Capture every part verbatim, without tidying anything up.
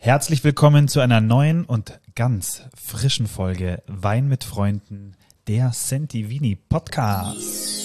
Herzlich willkommen zu einer neuen und ganz frischen Folge Wein mit Freunden, der Sentivini Podcast.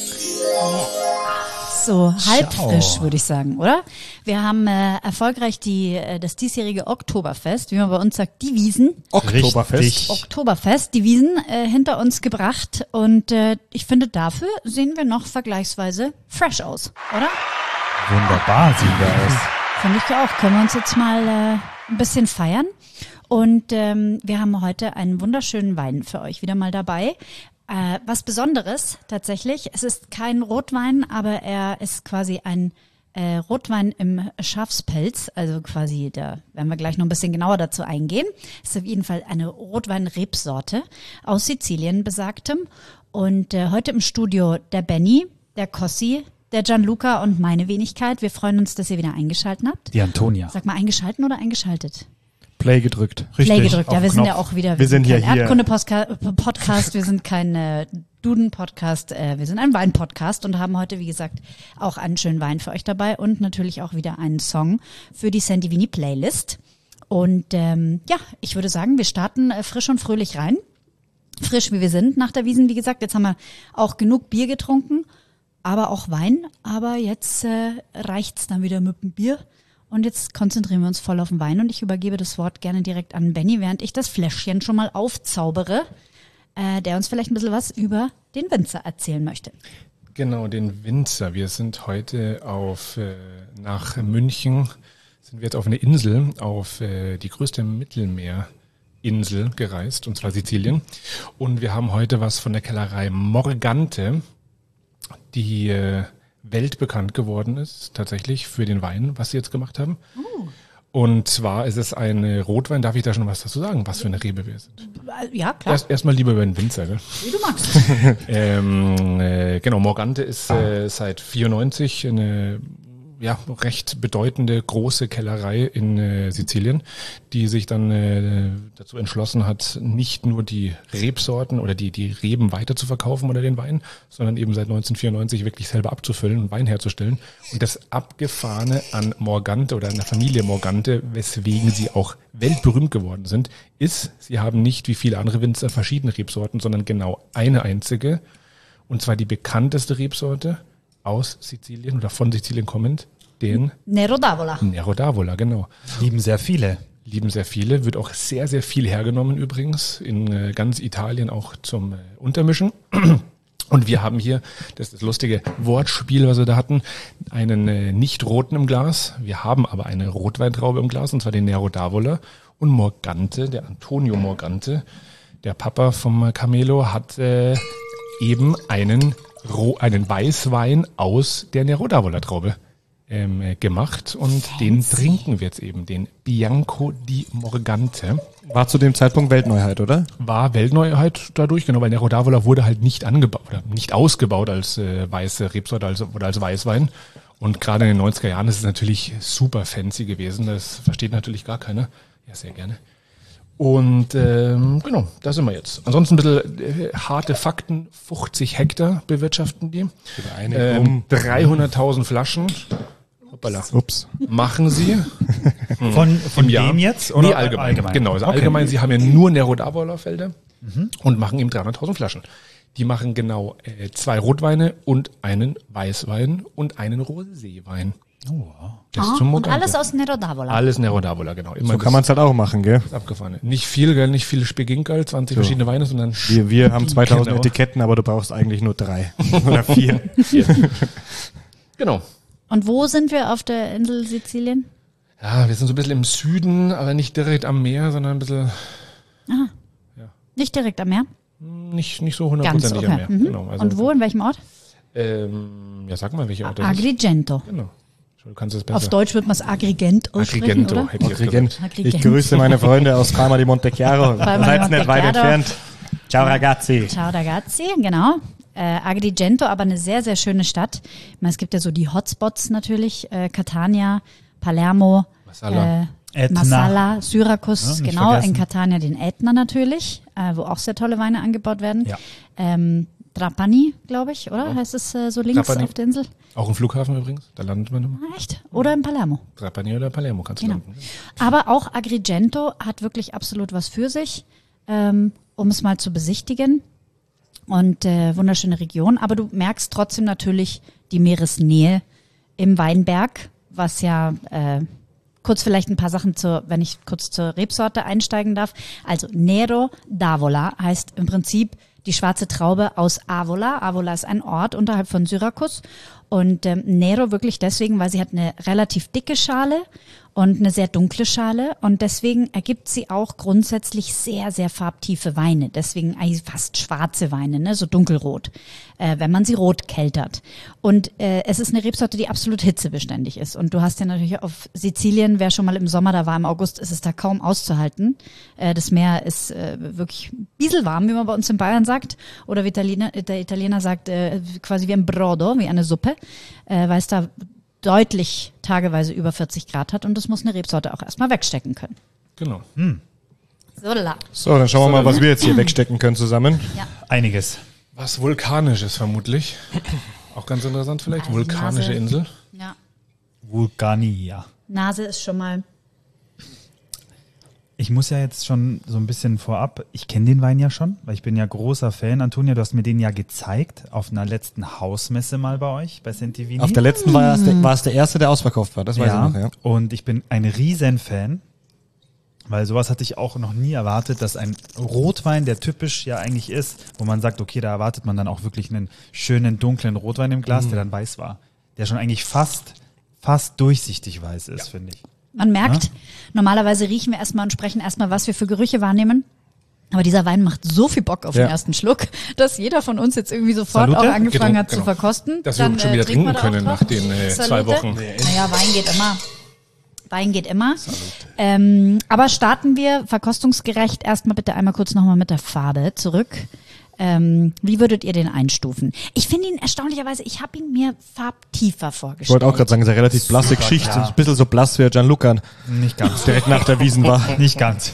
So halb Ciao. frisch, würde ich sagen, oder? Wir haben äh, erfolgreich die äh, das diesjährige Oktoberfest, wie man bei uns sagt, die Wiesen. Oktoberfest. Richtig. Oktoberfest, die Wiesen äh, hinter uns gebracht und äh, ich finde, dafür sehen wir noch vergleichsweise fresh aus, oder? Wunderbar sehen wir aus. Finde ich auch. Können wir uns jetzt mal äh, ein bisschen feiern. Und ähm, wir haben heute einen wunderschönen Wein für euch wieder mal dabei. Äh, was Besonderes tatsächlich. Es ist kein Rotwein, aber er ist quasi ein äh, Rotwein im Schafspelz. Also quasi, da werden wir gleich noch ein bisschen genauer dazu eingehen. Es ist auf jeden Fall eine Rotwein-Rebsorte aus Sizilien besagtem. Und äh, heute im Studio der Benny, der Kossi, der Gianluca und meine Wenigkeit. Wir freuen uns, dass ihr wieder eingeschaltet habt. Die Antonia. Sag mal, eingeschalten oder eingeschaltet? Play gedrückt. Richtig. Play gedrückt. Ja, auf wir den sind Knopf. ja auch wieder, Wir sind kein ja hier. Erdkunde-Podcast, wir sind kein äh, Duden-Podcast, äh, wir sind ein Wein-Podcast und haben heute, wie gesagt, auch einen schönen Wein für euch dabei und natürlich auch wieder einen Song für die Sentivini-Playlist. Und ähm, ja, ich würde sagen, wir starten äh, frisch und fröhlich rein. Frisch, wie wir sind nach der Wiesn, wie gesagt. Jetzt haben wir auch genug Bier getrunken, aber auch Wein. Aber jetzt äh, reicht's dann wieder mit dem Bier. Und jetzt konzentrieren wir uns voll auf den Wein. Und ich übergebe das Wort gerne direkt an Benny, während ich das Fläschchen schon mal aufzaubere, äh, der uns vielleicht ein bisschen was über den Winzer erzählen möchte. Genau, den Winzer. Wir sind heute auf äh, nach München, sind wir jetzt auf eine Insel, auf äh, die größte Mittelmeerinsel gereist, und zwar Sizilien. Und wir haben heute was von der Kellerei Morgante, die äh, weltbekannt geworden ist, tatsächlich für den Wein, was sie jetzt gemacht haben. Uh. Und zwar ist es ein Rotwein, darf ich da schon was dazu sagen, was für eine Rebe wir sind? Ja, klar, Erst erstmal lieber über den Winzer, gell? wie du magst. ähm, äh, genau, Morgante ist äh, seit vierundneunzig eine ja, recht bedeutende große Kellerei in äh, Sizilien, die sich dann äh, dazu entschlossen hat, nicht nur die Rebsorten oder die die Reben weiter zu verkaufen oder den Wein, sondern eben seit neunzehnhundertvierundneunzig wirklich selber abzufüllen und Wein herzustellen. Und das Abgefahrene an Morgante oder an der Familie Morgante, weswegen sie auch weltberühmt geworden sind, ist, sie haben nicht wie viele andere Winzer verschiedene Rebsorten, sondern genau eine einzige, und zwar die bekannteste Rebsorte aus Sizilien oder von Sizilien kommend, den Nero d'Avola. Nero d'Avola, genau. Lieben sehr viele. Lieben sehr viele, wird auch sehr, sehr viel hergenommen übrigens, in äh, ganz Italien auch zum äh, Untermischen. Und wir haben hier, das ist das lustige Wortspiel, was wir da hatten, einen äh, nicht roten im Glas. Wir haben aber eine Rotweintraube im Glas, und zwar den Nero d'Avola. Und Morgante, der Antonio Morgante, der Papa vom Camelo, hat äh, eben einen Ro- einen Weißwein aus der Nero d'Avola Traube ähm, gemacht, und Fancy. Den trinken wir jetzt eben, den Bianco di Morgante. War zu dem Zeitpunkt Weltneuheit, oder? War Weltneuheit dadurch, genau, weil Nero d'Avola wurde halt nicht angebaut oder nicht ausgebaut als äh, weiße Rebsorte als, oder als Weißwein. Und gerade in den neunziger Jahren ist es natürlich super fancy gewesen, das versteht natürlich gar keiner. Ja, sehr gerne. Und ähm, genau, da sind wir jetzt. Ansonsten ein bisschen äh, harte Fakten. fünfzig Hektar bewirtschaften die. Ähm, dreihunderttausend Flaschen. Hoppala. Ups. Machen sie. Von, von Im Jahr. wem jetzt? Nee, allgemein. allgemein? Genau, also Okay. allgemein. Sie haben ja nur Nero d'Avola Felder und machen eben dreihunderttausend Flaschen. Die machen genau äh, zwei Rotweine und einen Weißwein und einen Roséwein. Oh, wow. Das Ah, zum und Morgante. alles aus Nero d'Avola. Alles Nero d'Avola, genau. Immer So kann man es halt auch machen, gell? das Abgefahrene. Nicht viel, gell? Nicht viele Speginkerl, zwanzig So. verschiedene Weine, sondern Wir, wir haben zweitausend Genau. Etiketten, aber du brauchst eigentlich nur drei oder vier. genau. Und wo sind wir auf der Insel Sizilien? Ja, wir sind so ein bisschen im Süden, aber nicht direkt am Meer, sondern ein bisschen Nicht direkt am Meer? nicht, nicht so Ganz, hundertprozentig am okay. Meer. Mhm. Genau, also, Und wo, in welchem Ort? Ähm, ja, sag mal, welche Ort das ist. Agrigento. Genau. Du kannst es besser. Auf Deutsch wird man es Agrigent aussprechen, Agrigento, oder? hätte ich jetzt Agrigent. gesagt. Agrigent. Ich grüße meine Freunde aus Palma di Monte Chiaro. Palma Seid di nicht weit Monte Chiaro. entfernt. Ciao ragazzi. Ciao ragazzi, genau. Äh, Agrigento, aber eine sehr, sehr schöne Stadt. Ich meine, es gibt ja so die Hotspots natürlich, äh, Catania, Palermo, Marsala. äh, Ätna. Marsala, Syrakus, Ja, nicht genau, vergessen. in Catania den Ätna natürlich, äh, wo auch sehr tolle Weine angebaut werden. Ja. Ähm, Trapani, glaube ich, oder? Heißt es äh, so links Trapani. auf der Insel? Auch im Flughafen übrigens, da landet man immer. Ah, echt? Oder in Palermo. Trapani oder Palermo kannst du Genau. landen. Aber auch Agrigento hat wirklich absolut was für sich, ähm, um es mal zu besichtigen. Und äh, wunderschöne Region. Aber du merkst trotzdem natürlich die Meeresnähe im Weinberg, was ja äh, kurz vielleicht ein paar Sachen zur, wenn ich kurz zur Rebsorte einsteigen darf. Also Nero d'Avola heißt im Prinzip die schwarze Traube aus Avola. Avola ist ein Ort unterhalb von Syrakus. Und ähm, Nero wirklich deswegen, weil sie hat eine relativ dicke Schale und eine sehr dunkle Schale. Und deswegen ergibt sie auch grundsätzlich sehr, sehr farbtiefe Weine. Deswegen eigentlich fast schwarze Weine, ne? So dunkelrot, äh, wenn man sie rot keltert. Und äh, es ist eine Rebsorte, die absolut hitzebeständig ist. Und du hast ja natürlich auf Sizilien, wer schon mal im Sommer da war, im August, ist es da kaum auszuhalten. Äh, das Meer ist äh, wirklich ein bisschen warm, wie man bei uns in Bayern sagt. Oder wie Italiener, der Italiener sagt, äh, quasi wie ein Brodo, wie eine Suppe. Äh, weil es da deutlich tageweise über vierzig Grad hat und das muss eine Rebsorte auch erstmal wegstecken können. Genau. So, la. So, dann schauen wir mal, was wir jetzt hier wegstecken können zusammen. Ja. Einiges. Was Vulkanisches vermutlich. Auch ganz interessant vielleicht. Also Vulkanische Nase. Insel. Ja. Vulkania. Nase ist schon mal. Ich muss ja jetzt schon so ein bisschen vorab, ich kenne den Wein ja schon, weil ich bin ja großer Fan. Antonia, du hast mir den ja gezeigt auf einer letzten Hausmesse mal bei euch, bei Sentivini. Auf der letzten war es, der, war es der erste, der ausverkauft war, das weiß ja, ich noch, ja. Und ich bin ein Riesen-Fan, weil sowas hatte ich auch noch nie erwartet, dass ein Rotwein, der typisch ja eigentlich ist, wo man sagt, okay, da erwartet man dann auch wirklich einen schönen, dunklen Rotwein im Glas, Mhm. der dann weiß war. Der schon eigentlich fast, fast durchsichtig weiß ist, finde ich. Man merkt, normalerweise riechen wir erstmal und sprechen erstmal, was wir für Gerüche wahrnehmen. Aber dieser Wein macht so viel Bock auf Ja. den ersten Schluck, dass jeder von uns jetzt irgendwie sofort Salute? auch angefangen Genau, hat zu genau. verkosten. Dass wir Dann, schon wieder äh, trinken wir trinken da auch können drauf. nach den äh, zwei Salute. Wochen. Naja, Wein geht immer. Wein geht immer. Ähm, aber starten wir verkostungsgerecht erstmal bitte einmal kurz nochmal mit der Farbe zurück. Ähm, wie würdet ihr den einstufen? Ich finde ihn erstaunlicherweise, ich habe ihn mir farbtiefer vorgestellt. Ich wollte auch gerade sagen, es ist eine relativ blasse Geschichte, klar. ein bisschen so blass wie Gianluca Nicht ganz. direkt nach der Wiesn war. Nicht ganz.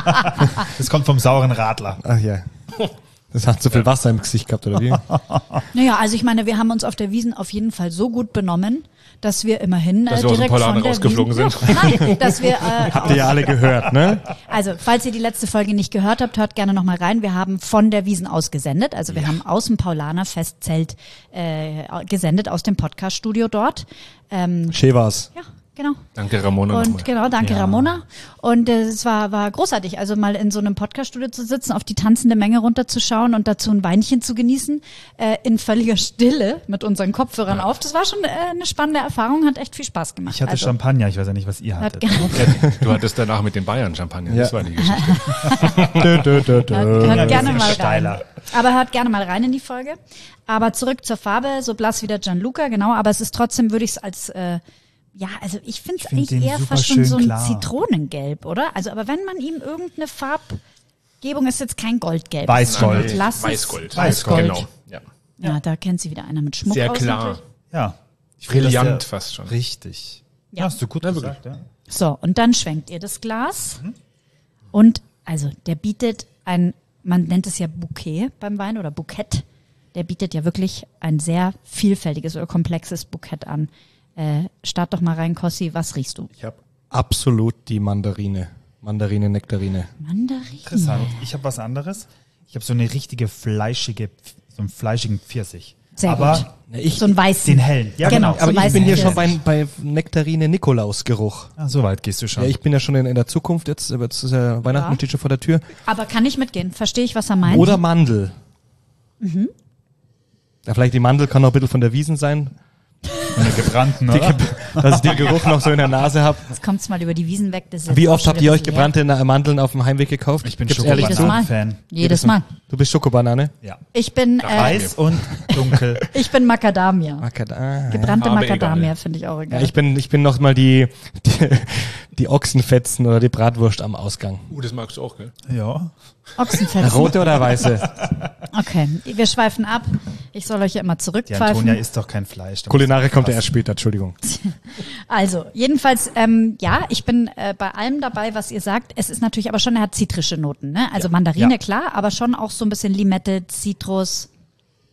Das kommt vom sauren Radler. Ach ja. Das hat so viel Wasser im Gesicht gehabt, oder wie? Naja, also ich meine, wir haben uns auf der Wiesn auf jeden Fall so gut benommen, dass wir immerhin Dass äh, wir aus dem direkt Paulaner von der rausgeflogen Wiesn, sind. Nein, dass wir äh, Habt ihr ja alle gehört, ne? Also, falls ihr die letzte Folge nicht gehört habt, hört gerne nochmal rein. Wir haben von der Wiesn aus gesendet. Also wir haben aus dem Paulaner Festzelt äh, gesendet, aus dem Podcaststudio dort. Ähm, Schön war's. ja, genau. Danke, Ramona. Und nochmal. genau, danke Ja. Ramona. Und äh, es war, war großartig, also mal in so einem Podcaststudio zu sitzen, auf die tanzende Menge runterzuschauen und dazu ein Weinchen zu genießen, äh, in völliger Stille mit unseren Kopfhörern auf. Das war schon äh, eine spannende Erfahrung, hat echt viel Spaß gemacht. Ich hatte also, Champagner, ich weiß ja nicht, was ihr hat, hattet. ge- Du hattest danach mit den Bayern Champagner. Das Ja. war die Geschichte. Dö, dö, dö, dö. hört, hört gerne bisschen mal rein. steiler. Aber hört gerne mal rein in die Folge. Aber zurück zur Farbe, so blass wie der Gianluca, genau. Aber es ist trotzdem, würde ich es als, äh, ja, also ich finde es Ich find eigentlich den eher super fast schon schön so ein klar. Zitronengelb, oder? Also, aber wenn man ihm irgendeine Farbgebung, ist jetzt kein Goldgelb. Weißgold. Es ist ein glasses Weißgold. Weißgold. Genau. Ja. Ja, da kennt sie wieder einer mit Schmuck Sehr aus klar. natürlich. Ja. Ich finde das Brillant ja fast schon. Richtig. Ja. Ja, hast du gut Ja, gesagt, ja. So, und dann schwenkt ihr das Glas. Und, also, der bietet ein, man nennt es ja Bouquet beim Wein oder Bukett. Der bietet ja wirklich ein sehr vielfältiges oder komplexes Bukett an. Äh, start doch mal rein, Kossi, was riechst du? Ich habe absolut die Mandarine. Mandarine, Nektarine. Mandarin. Interessant. Ich habe was anderes. Ich habe so eine richtige fleischige, so einen fleischigen Pfirsich. Sehr Aber gut. Na, ich, So ein weißen. den hellen. Ja, Genau. genau. aber so ich bin weißen hier schon Pfirsich. bei, bei Nektarine Nikolausgeruch. Ah, so weit gehst du schon. Ja, ich bin ja schon in, in der Zukunft jetzt, aber jetzt ist ja Weihnachten Ja. steht schon vor der Tür. Aber kann ich mitgehen? Verstehe ich, was er meint? Oder Mandel. Mhm. Ja, vielleicht die Mandel kann noch ein bisschen von der Wiesn sein, Eine gebrannten, oder? dass ich den Geruch noch so in der Nase habe. Jetzt kommt's mal über die Wiesen weg. Das ist jetzt Wie auch oft schon habt ihr ein euch bisschen gebrannte Na- Mandeln auf dem Heimweg gekauft? Ich bin Gibt's ehrlich Jedes zu? Mal. Schokoban-Fan. her. Jedes Mal. Du bist Schokobanane? Ja. Ich bin, äh, Weiß und dunkel. ich bin Macadamia. Macadamia. Gebrannte Aber Macadamia egal. finde ich auch Ja, egal. ich bin, ich bin noch mal die, die, die Ochsenfetzen oder die Bratwurst am Ausgang. Uh, das magst du auch, gell? Ja. Ochsenfetzen. Rote oder weiße? Okay, wir schweifen ab. Ich soll euch ja immer Die zurückpfeifen. Antonia isst doch kein Fleisch. Da Kulinare musst du kommt ja was- erst später, Entschuldigung. Also, jedenfalls, ähm, ja, ich bin äh, bei allem dabei, was ihr sagt. Es ist natürlich aber schon, er hat zitrische Noten, ne? Also Mandarine, Ja. klar, aber schon auch so ein bisschen Limette, Zitrus.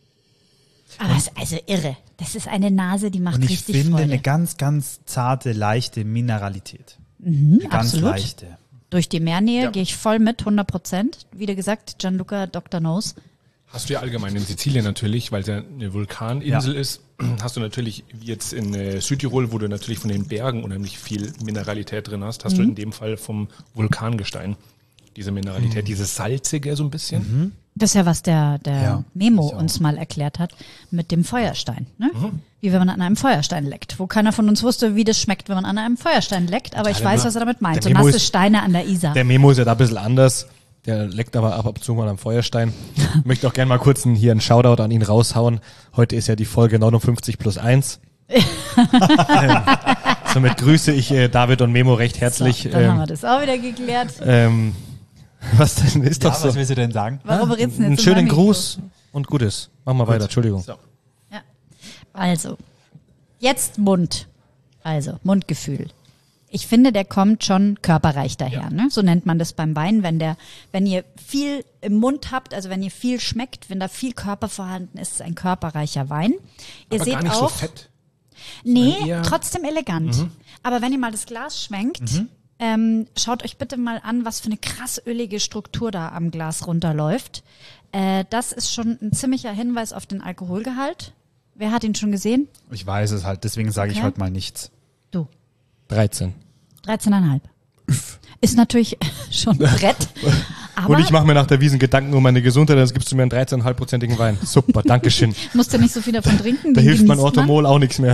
Aber es ist also irre. Das ist eine Nase, die macht Und ich richtig finde Freude. eine ganz, ganz zarte, leichte Mineralität. Mhm, eine ganz absolut. leichte. Durch die Meernähe Ja. gehe ich voll mit, hundert Prozent. Wie gesagt, Gianluca, Doktor Knows. Hast du ja allgemein in Sizilien natürlich, weil es ja eine Vulkaninsel Ja. ist, hast du natürlich, wie jetzt in äh, Südtirol, wo du natürlich von den Bergen unheimlich viel Mineralität drin hast, hast du in dem Fall vom Vulkangestein diese Mineralität, dieses salzige so ein bisschen. Das ist ja, was der, der Ja, Memo ich auch. uns mal erklärt hat mit dem Feuerstein. Ne? Wie wenn man an einem Feuerstein leckt. Wo keiner von uns wusste, wie das schmeckt, wenn man an einem Feuerstein leckt. Aber ich der weiß, Memo- was er damit meint. der So Memo nasse ist- Steine an der Isar. Der Memo ist ja da ein bisschen anders. Der leckt aber ab und zu mal am Feuerstein. Ich möchte auch gerne mal kurz einen, hier einen Shoutout an ihn raushauen. Heute ist ja die Folge neunundfünfzig plus eins. ähm, somit grüße ich äh, David und Memo recht herzlich. So, dann haben wir ähm, das auch wieder geklärt. ähm, was denn? Ist doch Ja, so. was willst du denn sagen? Warum redest du denn Einen jetzt in schönen meinem Gruß und Gutes. Machen wir weiter, Entschuldigung. So. Ja. Also, jetzt Mund. Also, Mundgefühl. Ich finde, der kommt schon körperreich daher, ne? So nennt man das beim Wein, wenn der, wenn ihr viel im Mund habt, also wenn ihr viel schmeckt, wenn da viel Körper vorhanden ist, ist es ein körperreicher Wein. Ihr Aber seht gar nicht auch, so fett. nee, eher- trotzdem elegant. Aber wenn ihr mal das Glas schwenkt, ähm, schaut euch bitte mal an, was für eine krass ölige Struktur da am Glas runterläuft. Äh, das ist schon ein ziemlicher Hinweis auf den Alkoholgehalt. Wer hat ihn schon gesehen? Ich weiß es halt, deswegen sage ich Okay. heute mal nichts. Du. dreizehn. dreizehn Komma fünf. Ist natürlich schon ein Brett. Aber Und ich mache mir nach der Wiesen Gedanken um meine Gesundheit, dann gibst du mir einen dreizehn Komma fünf prozentigen Wein. Super, Dankeschön. musst du nicht so viel davon trinken. Da den hilft mein genießt man. Orthomol auch nichts mehr.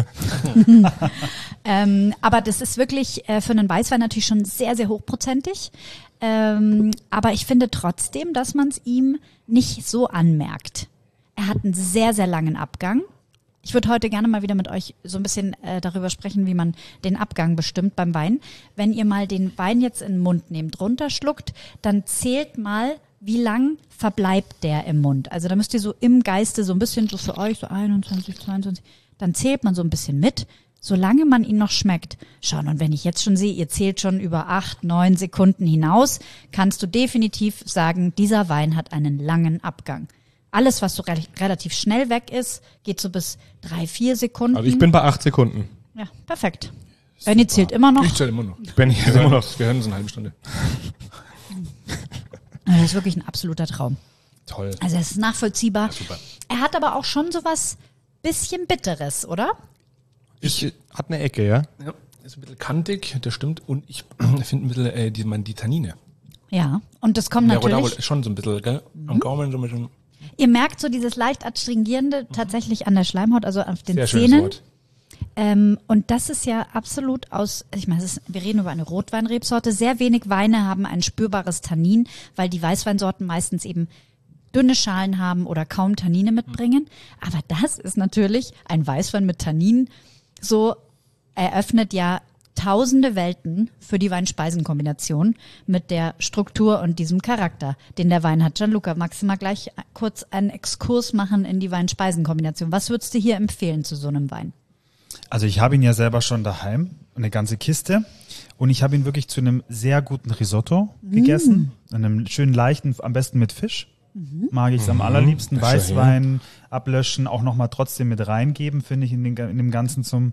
Ähm, aber das ist wirklich äh, für einen Weißwein natürlich schon sehr, sehr hochprozentig. Ähm, aber ich finde trotzdem, dass man es ihm nicht so anmerkt. Er hat einen sehr, sehr langen Abgang. Ich würde heute gerne mal wieder mit euch so ein bisschen äh, darüber sprechen, wie man den Abgang bestimmt beim Wein. Wenn ihr mal den Wein jetzt in den Mund nehmt, runterschluckt, dann zählt mal, wie lang verbleibt der im Mund. Also da müsst ihr so im Geiste so ein bisschen so für euch, so einundzwanzig, zweiundzwanzig, dann zählt man so ein bisschen mit, solange man ihn noch schmeckt. Schauen, und wenn ich jetzt schon sehe, ihr zählt schon über acht, neun Sekunden hinaus, kannst du definitiv sagen, dieser Wein hat einen langen Abgang. Alles, was so re relativ schnell weg ist, geht so bis drei, vier Sekunden. Also ich bin bei acht Sekunden. Ja, perfekt. Benny zählt immer noch. Ich zähle immer noch. Ich bin hier Wir immer hören, noch. wir hören uns eine halbe Stunde. Das ist wirklich ein absoluter Traum. Toll. Also es ist nachvollziehbar. Super. Er hat aber auch schon sowas bisschen Bitteres, oder? Ich hat eine Ecke, ja? Ja, ist ein bisschen kantig, das stimmt. Und ich finde ein bisschen äh, die, man, die Tannine. Ja. Und das kommt Der natürlich. Rodauer ist schon so ein bisschen, gell? Am Gaumen so ein bisschen. Ihr merkt so dieses leicht adstringierende tatsächlich an der Schleimhaut, also auf den Sehr schönes Zähnen. Wort. Ähm, und das ist ja absolut aus, ich meine, es ist, wir reden über eine Rotweinrebsorte. Sehr wenig Weine haben ein spürbares Tannin, weil die Weißweinsorten meistens eben dünne Schalen haben oder kaum Tannine mitbringen. Aber das ist natürlich ein Weißwein mit Tannin. So eröffnet ja tausende Welten für die Wein-Speisen-Kombination mit der Struktur und diesem Charakter, den der Wein hat. Gianluca, magst du mal gleich kurz einen Exkurs machen in die Wein-Speisen-Kombination? Was würdest du hier empfehlen zu so einem Wein? Also ich habe ihn ja selber schon daheim, eine ganze Kiste. Und ich habe ihn wirklich zu einem sehr guten Risotto gegessen. Einem schönen leichten, am besten mit Fisch. Mag ich es am allerliebsten. Das ist ja Weißwein ablöschen, auch nochmal trotzdem mit reingeben, finde ich, in, den, in dem Ganzen zum...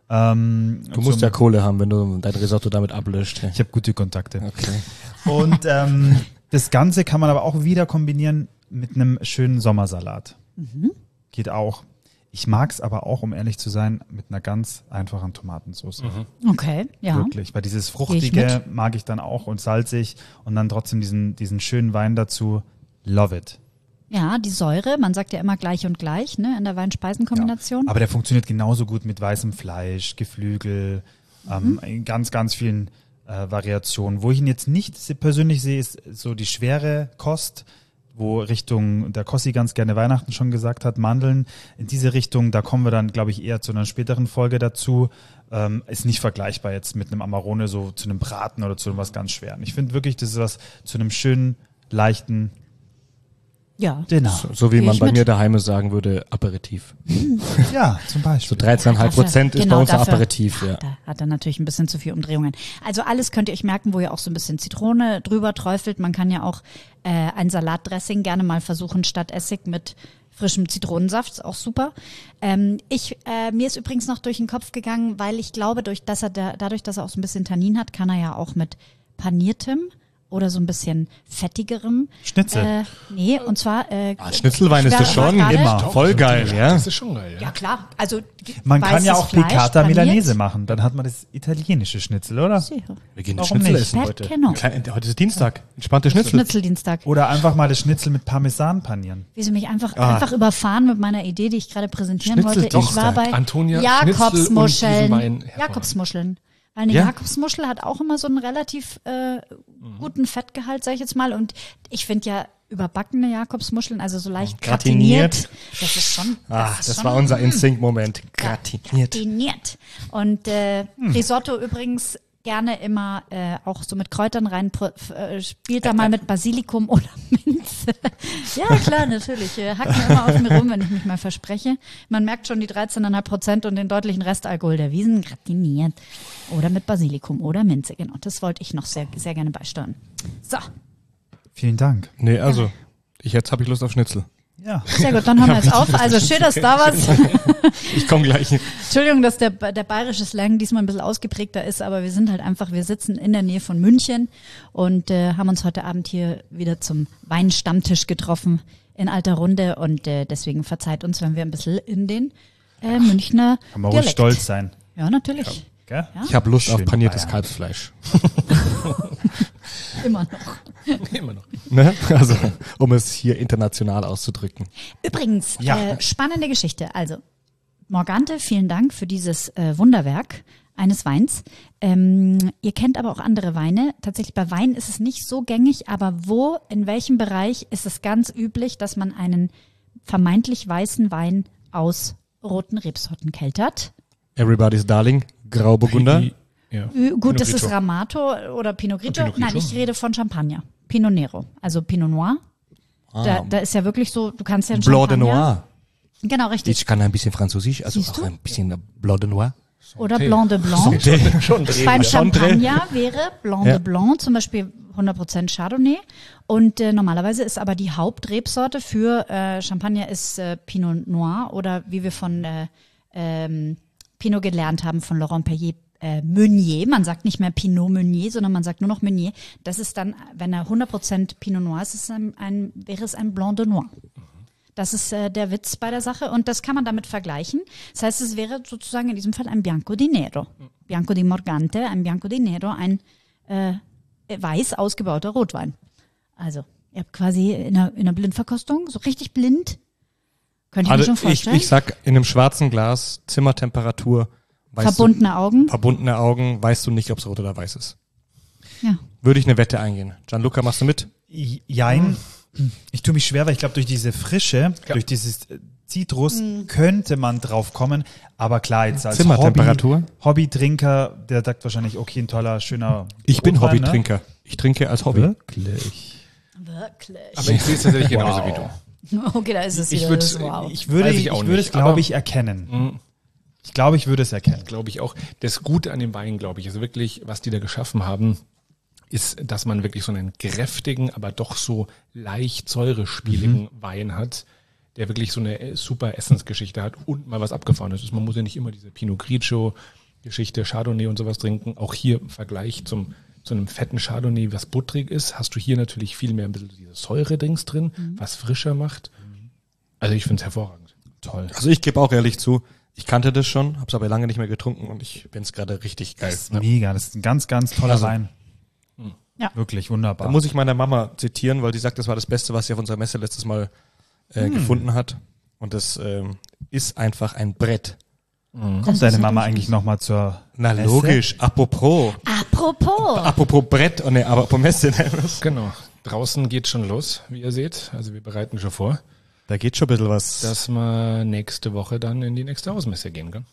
Ähm, Du musst zum, ja Kohle haben, wenn du dein Risotto damit ablöscht. Ich habe gute Kontakte. Okay. Und ähm, das Ganze kann man aber auch wieder kombinieren mit einem schönen Sommersalat. Geht auch. Ich mag es aber auch, um ehrlich zu sein, mit einer ganz einfachen Tomatensauce. Okay, ja. Wirklich. Weil dieses Geh ich Fruchtige mag ich dann auch und salzig und dann trotzdem diesen, diesen schönen Wein dazu. Love it. Ja, die Säure, man sagt ja immer gleich und gleich, ne, in der Wein-Speisen-Kombination. Ja. Aber der funktioniert genauso gut mit weißem Fleisch, Geflügel, ähm, in ganz, ganz vielen äh, Variationen. Wo ich ihn jetzt nicht persönlich sehe, ist so die schwere Kost, wo Richtung, der Kossi ganz gerne Weihnachten schon gesagt hat, Mandeln. In diese Richtung, da kommen wir dann, glaube ich, eher zu einer späteren Folge dazu. Ähm, ist nicht vergleichbar jetzt mit einem Amarone, so zu einem Braten oder zu was ganz Schweren. Ich finde wirklich, das ist was zu einem schönen, leichten Ja. Dinner. So, so wie Geh man ich bei mit. mir daheim sagen würde, Aperitif. Ja, zum So Beispiel. dreizehn Komma fünf Prozent ist Genau bei uns ein dafür. Aperitif, ja. Da hat er natürlich ein bisschen zu viel Umdrehungen. Also alles könnt ihr euch merken, wo ihr auch so ein bisschen Zitrone drüber träufelt. Man kann ja auch äh, ein Salatdressing gerne mal versuchen, statt Essig mit frischem Zitronensaft, ist auch super. Ähm, ich, äh, mir ist übrigens noch durch den Kopf gegangen, weil ich glaube, durch, dass er da, dadurch, dass er auch so ein bisschen Tannin hat, kann er ja auch mit paniertem oder so ein bisschen fettigerem. Schnitzel. Äh, nee, und zwar... Äh, Ah, Schnitzelwein ist ich das war- schon war gerade- immer. Voll geil, ja. Das ist schon geil, ja. Ja klar, also Man kann ja weißes auch Fleisch, Piccata paniert. Milanese machen. Dann hat man das italienische Schnitzel, oder? Sicher. Wir gehen Warum Schnitzel nicht? essen Pat heute. Kenno. Klein, heute ist Dienstag. Entspannte Schnitzel. Schnitzeldienstag. Oder einfach mal das Schnitzel mit Parmesan panieren. Wie sie mich einfach, Ah. einfach überfahren mit meiner Idee, die ich gerade präsentieren wollte. Ich Schnitzeldienstag. war bei Antonia, Schnitzel und diesen Jakobsmuscheln. Wein hervorragend. Jakobsmuscheln. Weil eine Ja. Jakobsmuschel hat auch immer so einen relativ äh, guten Fettgehalt, sag ich jetzt mal. Und ich finde ja überbackene Jakobsmuscheln, also so leicht Gratiniert. gratiniert, das ist schon. Ah, ist das schon, war unser Instinct-Moment. Gratiniert. Gratiniert. Und äh, Risotto übrigens gerne immer äh, auch so mit Kräutern rein, pr- f- äh, spielt da mal mit Basilikum oder Minze. Ja, klar, natürlich. Äh, hackt mir immer auf mir rum, wenn ich mich mal verspreche. Man merkt schon die dreizehn Komma fünf Prozent und den deutlichen Restalkohol der Wiesen gratiniert. Oder mit Basilikum oder Minze, genau. Das wollte ich noch sehr, sehr gerne beisteuern. So, Vielen Dank. Nee, also, ich, jetzt habe ich Lust auf Schnitzel. Ja. sehr gut, dann hören wir jetzt auf. Also schön, dass du da warst. Ich komme gleich. Entschuldigung, dass der, der bayerische Slang diesmal ein bisschen ausgeprägter ist, aber wir sind halt einfach, wir sitzen in der Nähe von München und äh, haben uns heute Abend hier wieder zum Weinstammtisch getroffen in alter Runde und äh, deswegen verzeiht uns, wenn wir ein bisschen in den äh, Münchner Kann man ruhig Dialekt. stolz sein. Ja, natürlich. Gell? Ja. Ich habe Lust auf Schön paniertes Bayern. Kalbsfleisch. Immer noch. Immer noch. Ne? Also, um es hier international auszudrücken. Übrigens, Ja. äh, spannende Geschichte. Also, Morgante, vielen Dank für dieses äh, Wunderwerk eines Weins. Ähm, ihr kennt aber auch andere Weine. Tatsächlich bei Wein ist es nicht so gängig, aber wo, in welchem Bereich ist es ganz üblich, dass man einen vermeintlich weißen Wein aus roten Rebsorten keltert? Everybody's Darling, Grauburgunder. Die- Ja. Äh, Gut, das Grigio. ist Ramato oder Pinot Grigio. Pinot Grigio. Nein, ich rede von Champagner. Pinot Nero, also Pinot Noir. Da, da ist ja wirklich so, du kannst ja einen Blanc de Champagner- Noir. Genau, richtig. Ich kann ein bisschen Französisch, also Siehst auch du? ein bisschen Blanc de Noir. Oder Blanc de Blanc. Schon Beim Ja. Champagner wäre Blanc Ja. de Blanc zum Beispiel hundert Prozent Chardonnay. Und äh, normalerweise ist aber die Hauptrebsorte für äh, Champagner ist äh, Pinot Noir oder wie wir von äh, ähm, Pinot gelernt haben von Laurent Perrier, äh, Meunier. Man sagt nicht mehr Pinot Meunier, sondern man sagt nur noch Meunier. Das ist dann, wenn er hundert Prozent Pinot Noir ist, ist es ein, ein, wäre es ein Blanc de Noir. Das ist äh, der Witz bei der Sache und das kann man damit vergleichen. Das heißt, es wäre sozusagen in diesem Fall ein Bianco di Nero. Bianco di Morgante, ein Bianco di Nero, ein äh, weiß ausgebauter Rotwein. Also, ihr habt quasi in einer, in einer Blindverkostung, so richtig blind, könnt ihr mir Also schon ich, vorstellen. ich sag, in einem schwarzen Glas, Zimmertemperatur, weißt Verbundene Augen. du, verbundene Augen, weißt du nicht, ob es rot oder weiß ist. Ja. Würde ich eine Wette eingehen. Gianluca, machst du mit? Jein. Ich tue mich schwer, weil ich glaube, durch diese Frische, durch dieses äh, Zitrus könnte man drauf kommen. Aber klar, jetzt als Zimmertemperatur? Hobby, Hobbytrinker, der sagt wahrscheinlich, okay, ein toller, schöner Ich bin Rotwein, Hobbytrinker. Ich trinke als Hobby. Ne? Wirklich? Wirklich. Aber ich sehe es tatsächlich genauso wie du. Okay, da ist es Ich wieder. würd- das ist wow. Ich würde, Weiß ich ich auch würde nicht, es, glaube aber- ich, erkennen. Ich glaube, ich würde es erkennen. Glaube ich auch. Das Gute an dem Wein, glaube ich, ist wirklich, was die da geschaffen haben, ist, dass man wirklich so einen kräftigen, aber doch so leicht säurespieligen Wein hat, der wirklich so eine super Essensgeschichte hat und mal was Abgefahrenes ist. Man muss ja nicht immer diese Pinot Grigio Geschichte, Chardonnay und sowas trinken. Auch hier im Vergleich zum zu einem fetten Chardonnay, was butterig ist, hast du hier natürlich viel mehr ein bisschen diese Säure-Dings drin, was frischer macht. Also ich finde es hervorragend. Toll. Also ich gebe auch ehrlich zu, ich kannte das schon, habe es aber lange nicht mehr getrunken und ich finde es gerade richtig geil. Das ist mega. Das ist ein ganz, ganz toller Also- Wein. Ja. Wirklich Da wunderbar. muss ich meine Mama zitieren, weil die sagt, das war das Beste, was sie auf unserer Messe letztes Mal äh, gefunden hat. Und das ähm, ist einfach ein Brett. Kommt deine Mama eigentlich nochmal zur Na Messe? logisch, apropos. Apropos. Apropos Brett, oh ne, aber apropos Messe. Ne? Genau. Draußen geht schon los, wie ihr seht. Also wir bereiten schon vor, Da geht schon ein bisschen was. dass wir nächste Woche dann in die nächste Hausmesse gehen können.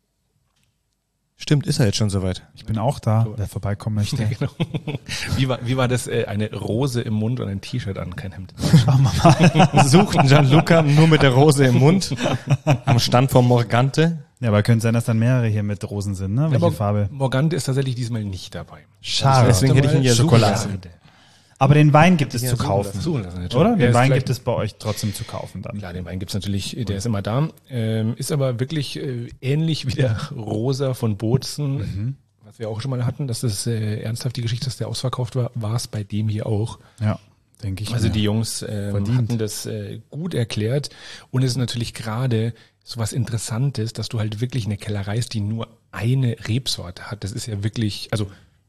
Stimmt, ist er jetzt schon soweit. Ich bin auch da, wer vorbeikommen möchte. Genau. Wie war, wie war das? Äh, eine Rose im Mund und ein T-Shirt an, kein Hemd. Schauen wir mal. Sucht Gianluca nur mit der Rose im Mund am Stand vom Morgante. Ja, aber könnte sein, dass dann mehrere hier mit Rosen sind, ne? Welche Aber Farbe? Morgante ist tatsächlich diesmal nicht dabei. Schade. Deswegen hätte ich ihn ja suchen Schokolade. lassen. Aber den Wein gibt es Ja, zu suchen kaufen, lassen, suchen lassen, oder? Er Den ist Wein vielleicht- gibt es bei euch trotzdem zu kaufen dann. Klar, den Wein gibt's natürlich, der ist immer da. Ähm, ist aber wirklich äh, ähnlich wie der Rosa von Bozen, Mhm. was wir auch schon mal hatten, dass das äh, ernsthaft die Geschichte, dass der ausverkauft war, war es bei dem hier auch. Ja, denke ich. Also mir. die Jungs ähm, Verdient. hatten das äh, gut erklärt und es ist natürlich gerade so was Interessantes, dass du halt wirklich eine Kellerei ist, die nur eine Rebsorte hat. Das ist ja wirklich, also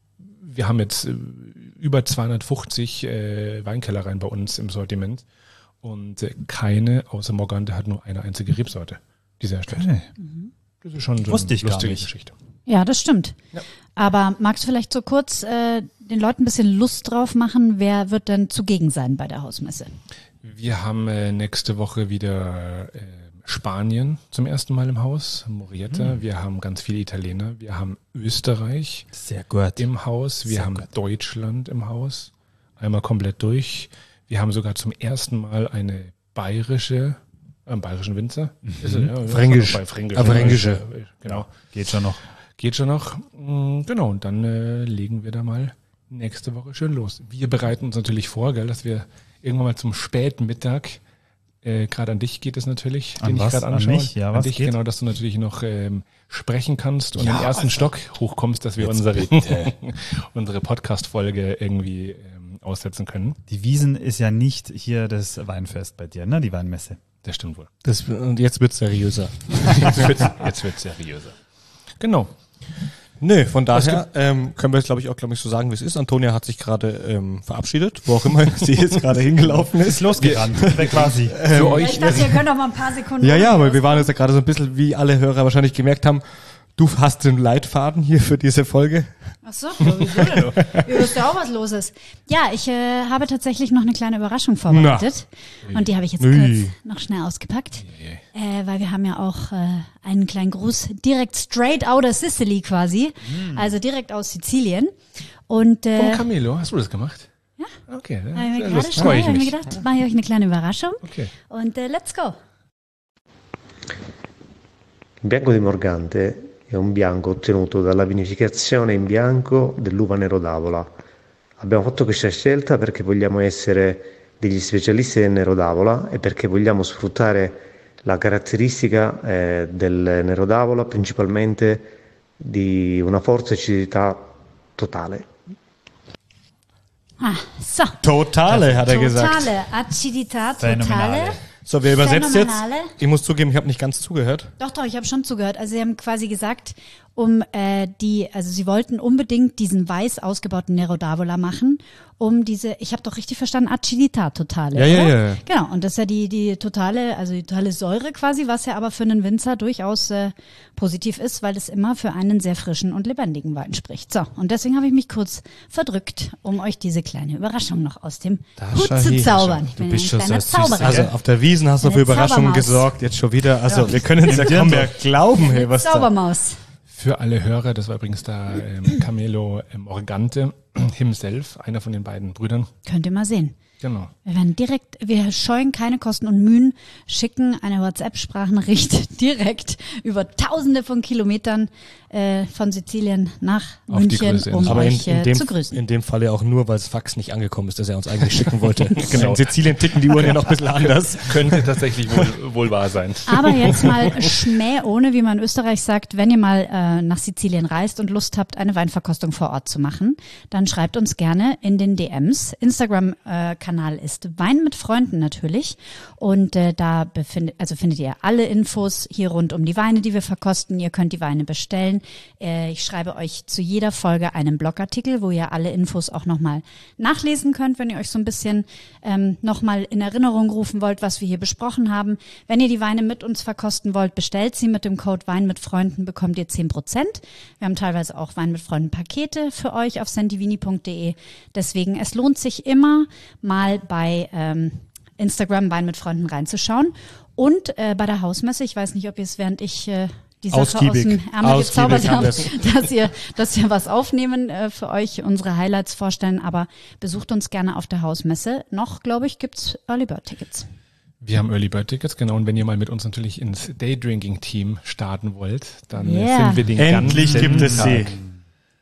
wir haben jetzt äh, über zweihundertfünfzig äh, Weinkellereien bei uns im Sortiment und äh, keine außer Morgante hat nur eine einzige Rebsorte, die sie erstellt. Okay. Das ist schon so Wusste eine ich gar lustige nicht. Geschichte. Ja, das stimmt. Ja. Aber magst du vielleicht so kurz äh, den Leuten ein bisschen Lust drauf machen? Wer wird denn zugegen sein bei der Hausmesse? Wir haben äh, nächste Woche wieder äh, Spanien zum ersten Mal im Haus, Morietta. Wir haben ganz viele Italiener. Wir haben Österreich Sehr gut. im Haus. Wir Sehr haben gut. Deutschland im Haus. Einmal komplett durch. Wir haben sogar zum ersten Mal eine bayerische, einen bayerischen Winzer. Ist er, ja, Fränkisch. Bei Fränkisch. Ah, fränkische. Genau. Geht schon noch. Geht schon noch. Mm, Genau, und dann äh, legen wir da mal nächste Woche schön los. Wir bereiten uns natürlich vor, gell, dass wir irgendwann mal zum späten Mittag, äh, gerade an dich geht es natürlich, An den was? ich gerade An anschaue. mich? Ja, an was dich, geht? genau, dass du natürlich noch ähm, sprechen kannst und Ja, im ersten Alter. Stock hochkommst, dass wir Jetzt unsere, bitte. unsere Podcast-Folge irgendwie ähm, aussetzen können. Die Wiesen ist ja nicht hier das Weinfest bei dir, ne? Die Weinmesse. Das stimmt wohl. Das, und jetzt wird's seriöser. Jetzt wird's, jetzt wird's seriöser. Genau. Nö, von daher ähm, können wir es, glaube ich, auch, glaube ich, so sagen, wie es ist. Antonia hat sich gerade ähm, verabschiedet, wo auch immer sie jetzt gerade hingelaufen ist. Losgerannt, quasi. Für euch, Ich dachte, ihr könnt noch mal ein paar Sekunden. Ja, ja, aber wir waren jetzt ja gerade so ein bisschen, wie alle Hörer wahrscheinlich gemerkt haben, du hast den Leitfaden hier für diese Folge. Ach so, ja, wieso denn? Ihr wisst ja auch, was los ist. Ja, ich äh, habe tatsächlich noch eine kleine Überraschung vorbereitet. Und die habe ich jetzt Ui. kurz noch schnell ausgepackt. Äh, weil wir haben ja auch äh, einen kleinen Gruß direkt straight out of Sicily quasi. Also direkt aus Sizilien. Und äh, vom Camillo, hast du das gemacht? Ja. Okay, habe ich mir sehr gerade lustig. schnell Freue ich hab ich mir mich. gedacht, mache ich euch eine kleine Überraschung. Okay. Und äh, let's go. Il bianco di Morgante è un bianco ottenuto dalla vinificazione in bianco dell'uva Nero d'Avola. Abbiamo fatto questa scelta perché vogliamo essere degli specialisti del Nero d'Avola e perché vogliamo sfruttare la caratteristica eh, del Nero d'Avola principalmente di una forza e acidità totale. Ah, so. Totale, hat er gesagt. Totale Acidità, Phänomenale. totale. So, wer übersetzt jetzt? Phänomenale. Ich muss zugeben, ich habe nicht ganz zugehört. Doch, doch, ich habe schon zugehört. Also sie haben quasi gesagt, um äh, die, also sie wollten unbedingt diesen weiß ausgebauten Nero d'Avola machen, um diese, ich habe doch richtig verstanden, Acidità totale. Ja, ja, oder? ja, ja. Genau, und das ist ja die, die totale, also die totale Säure quasi, was ja aber für einen Winzer durchaus äh, positiv ist, weil es immer für einen sehr frischen und lebendigen Wein spricht. So, und deswegen habe ich mich kurz verdrückt, um euch diese kleine Überraschung noch aus dem Hut zu Shahi. zaubern. Ich Du bin bist ein schon kleiner so süß, Zauberer. Also auf der Wiesn hast du Eine für Überraschungen Zaubermaus. gesorgt, jetzt schon wieder. Also wir können es ja kaum mehr glauben, hey, was da. Zaubermaus. Für alle Hörer, das war übrigens da ähm, Camillo ähm, Morgante himself, einer von den beiden Brüdern. Könnt ihr mal sehen. Genau. Wir werden direkt, wir scheuen keine Kosten und Mühen, schicken eine WhatsApp-Sprachnachricht direkt über Tausende von Kilometern äh, von Sizilien nach Auf die München, größte um Insel. Aber in, euch in, äh, dem, zu grüßen. in dem Falle auch nur, weil das Fax nicht angekommen ist, das er uns eigentlich schicken wollte. Genau. In Sizilien ticken die Uhren ja noch ein bisschen anders. Könnte tatsächlich wohl, wohl wahr sein. Aber jetzt mal Schmäh ohne, wie man in Österreich sagt, wenn ihr mal äh, nach Sizilien reist und Lust habt, eine Weinverkostung vor Ort zu machen, dann schreibt uns gerne in den D Ms. Instagram-Kanal ist Wein mit Freunden natürlich und äh, da befindet, also findet ihr alle Infos hier rund um die Weine, die wir verkosten. Ihr könnt die Weine bestellen. Äh, ich schreibe euch zu jeder Folge einen Blogartikel, wo ihr alle Infos auch nochmal nachlesen könnt, wenn ihr euch so ein bisschen ähm, nochmal in Erinnerung rufen wollt, was wir hier besprochen haben. Wenn ihr die Weine mit uns verkosten wollt, bestellt sie mit dem Code Wein mit Freunden, bekommt ihr zehn Prozent. Wir haben teilweise auch Wein mit Freunden Pakete für euch auf santivini punkt de. Deswegen, es lohnt sich immer mal bei ähm, Instagram Wein mit Freunden reinzuschauen. Und äh, bei der Hausmesse, ich weiß nicht, ob ihr es während ich äh, die Sache Ausgiebig. aus dem Ärmel Ausgiebig gezaubert haben habt, wir's. dass ihr, dass wir was aufnehmen äh, für euch, unsere Highlights vorstellen. Aber besucht uns gerne auf der Hausmesse. Noch, glaube ich, gibt's Early Bird Tickets. Wir haben Early Bird Tickets, genau. Und wenn ihr mal mit uns natürlich ins Daydrinking Team starten wollt, dann äh, Yeah. sind wir den Endlich ganzen gibt es sie. Tag,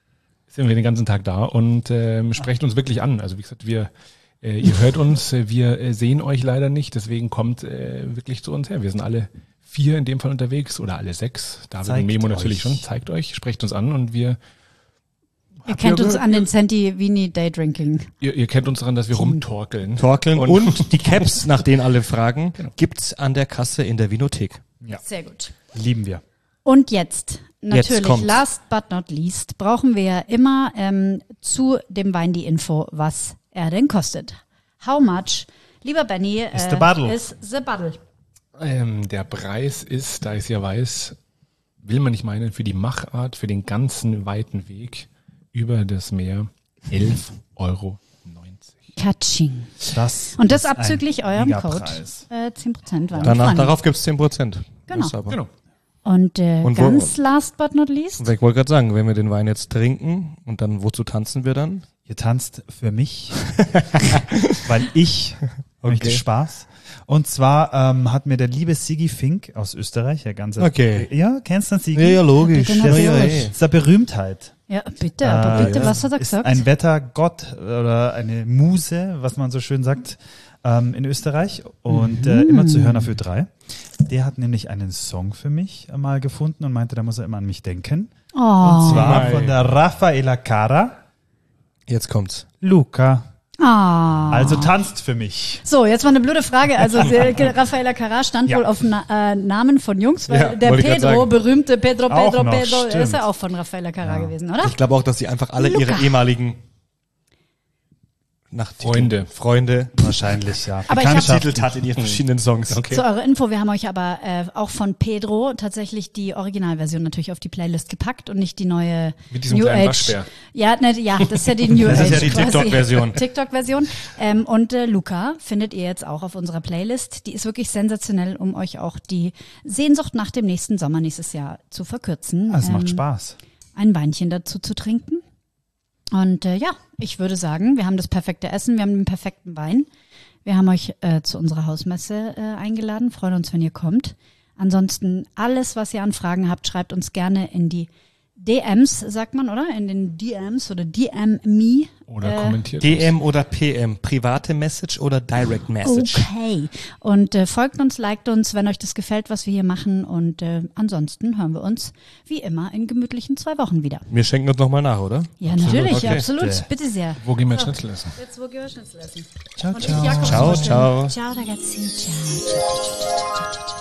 sind wir den ganzen Tag da und ähm, sprecht uns wirklich an. Also wie gesagt, wir äh, ihr hört uns, äh, wir äh, sehen euch leider nicht, deswegen kommt äh, wirklich zu uns her. Wir sind alle vier in dem Fall unterwegs oder alle sechs. David Zeigt und Memo euch. natürlich schon. Zeigt euch, sprecht uns an und wir Ihr kennt uns an den Santivini Daydrinking. Ihr, ihr kennt uns daran, dass wir rumtorkeln. Torkeln und, und die Caps, nach denen alle fragen, Genau. gibt's an der Kasse in der Vinothek. Ja. Sehr gut. Lieben wir. Und jetzt, natürlich, kommt's. last but not least, brauchen wir ja immer ähm, zu dem Wein die Info, was er denn kostet. How much, lieber Benny, Is the bottle. is the bottle? Ähm, der Preis ist, da ich es ja weiß, will man nicht meinen, für die Machart, für den ganzen weiten Weg über das Meer elf Euro neunzig. Katsching. Das Und das ist ein abzüglich eurem Code. Megapreis. Äh, zehn Prozent Wein. Danach, Freunde. darauf gibt's zehn Prozent. Genau. Ist aber- Genau. Und, äh, Und wo- ganz last but not least, Und ich wollte gerade sagen, wenn wir den Wein jetzt trinken und dann wozu tanzen wir dann? Ihr tanzt für mich, weil ich möchte Spaß. Und zwar ähm, hat mir der liebe Sigi Fink aus Österreich, ja ganz Okay. Ja, kennst du den Sigi? logisch. Ja, bitte, Ja, ja, natürlich. ja. Das ist eine Berühmtheit. ja, bitte, aber Äh, bitte, ja. was hat er Ist gesagt? ein Wettergott oder eine Muse, was man so schön sagt, ähm, in Österreich und äh, immer zu hören auf Ö drei. Der hat nämlich einen Song für mich mal gefunden und meinte, da muss er immer an mich denken. Oh, Und zwar Mei. von der Raffaella Cara, Jetzt kommt's. Luca. ah. Also tanzt für mich. So, jetzt mal eine blöde Frage. Also der Raffaella Cara stand Ja. wohl auf Na äh, Namen von Jungs, weil Ja, der wollte ich grad Pedro, sagen. berühmte Pedro, Auch Pedro, noch, Pedro, stimmt. ist ja auch von Raffaella Cara gewesen, oder? Ich glaube auch, dass sie einfach alle ihre Luca. ehemaligen nach Freunde. Freunde Wahrscheinlich, ja. Aber ich hab- betitelt hat in ihren verschiedenen Songs. Okay. Zu eurer Info, wir haben euch aber äh, auch von Pedro tatsächlich die Originalversion natürlich auf die Playlist gepackt und nicht die neue Mit diesem New kleinen Age. Waschbär. Ja, ne, ja, das ist ja die New Das Age. ist ja die quasi. TikTok-Version. TikTok-Version. Ähm, und äh, Luca findet ihr jetzt auch auf unserer Playlist. Die ist wirklich sensationell, um euch auch die Sehnsucht nach dem nächsten Sommer nächstes Jahr zu verkürzen. Ah, es Ähm, macht Spaß. ein Weinchen dazu zu trinken. Und äh, ja, ich würde sagen, wir haben das perfekte Essen, wir haben den perfekten Wein. Wir haben euch äh, zu unserer Hausmesse äh, eingeladen, freuen uns, wenn ihr kommt. Ansonsten alles, was ihr an Fragen habt, schreibt uns gerne in die D Ms, sagt man, oder? In den D Ms oder D M me. Oder Äh, kommentiert D M oder P M, private Message oder Direct Message? Okay. Und äh, folgt uns, liked uns, wenn euch das gefällt, was wir hier machen. Und äh, ansonsten hören wir uns wie immer in gemütlichen zwei Wochen wieder. Wir schenken uns nochmal nach, oder? Ja, natürlich, okay. absolut. Bitte sehr. Wo gehen wir jetzt Schnitzel essen? Jetzt wo gehen wir Schnitzel essen. Ciao, Und ich, ciao. Jakob, Ciao, so schön. ciao. Ciao, ragazzi. Ciao, ciao, ciao, ciao, ciao, ciao.